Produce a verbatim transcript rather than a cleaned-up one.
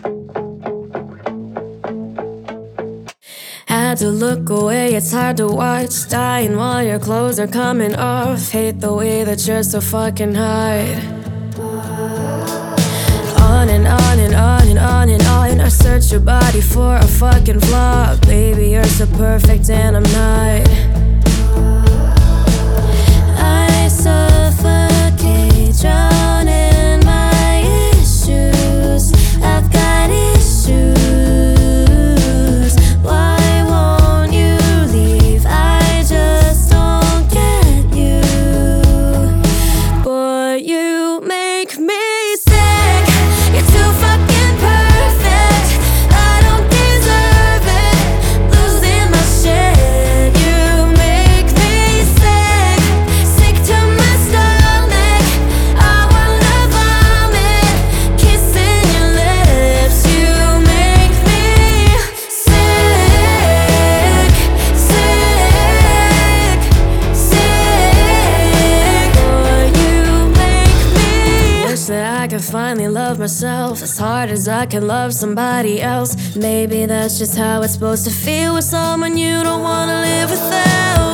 Had to look away, it's hard to watch. Dying while your clothes are coming off. Hate the way that you're so fucking hard. On and on and on and on and on. I search your body for a fucking flaw. Baby, you're so perfect and I'm not. I suffocate, drown in my issues. I've got issues. Why won't you leave? I just don't get you. Boy, you make me sick. You're too fucking perfect. I don't deserve it. Losing my shit. You make me sick. Sick to my stomach. I wanna vomit. Kissing your lips. You make me sick. Sick. Sick. Boy, you make me wish that I could finally love myself as hard as I can love somebody else. Maybe that's just how it's supposed to feel with someone you don't wanna live without.